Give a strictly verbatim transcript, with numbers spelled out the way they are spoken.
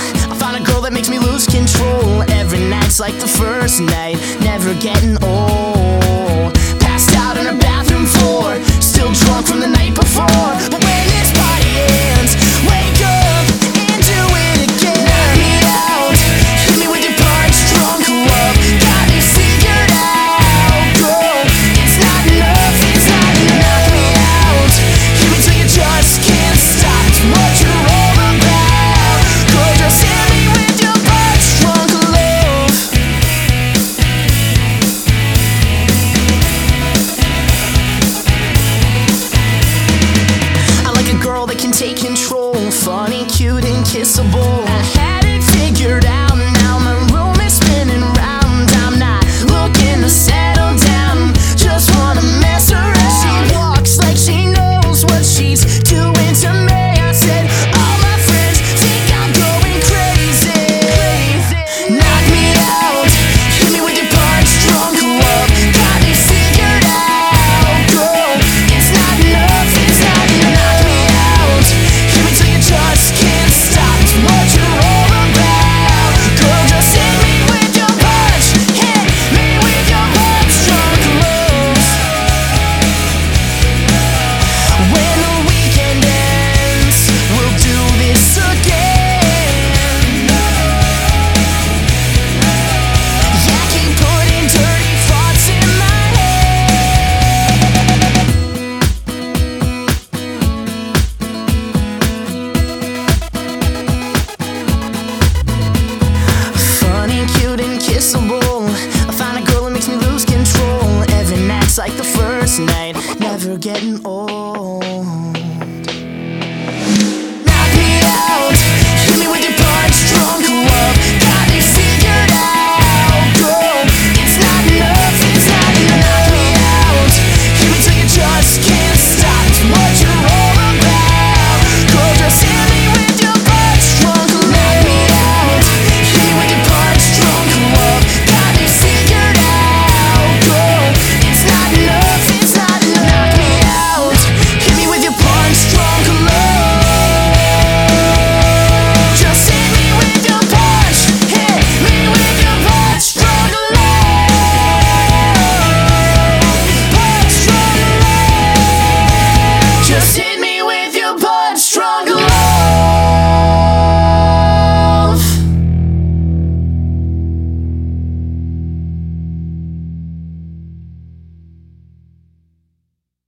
I find a girl that makes me lose control. Every night's like the first night, never getting old. Passed out on her bathroom floor, still drunk from the night before. But when this party ends, wake up and do it again. Knock me out, hit me with your punch drunk love. Got me figured out, girl. It's not enough, it's not enough. Knock me out, hit me till you just can't stop. It's what you're all about, girl. Just hit me with your punch drunk love. I like a girl that can take control, funny, cute, and kissable. I had it figured out, now my room is spinning round. I'm not looking to settle down, just wanna mess around. She walks like she knows what she's doing to me. I said, all my friends think I'm going crazy. Knock me out, hit me with your punch drunk love. Got me figured out, girl. It's not enough, it's not enough. Knock me out, hit me till you just can't stop. It's what you're all about, girl. Just hit me with your punch, hit me with your punch drunk love. When the weekend ends, we'll do this again. Yeah, keep putting dirty thoughts in my head. Funny, cute, and kissable. I find a girl that makes me lose control. Every night's like the first night, never getting old.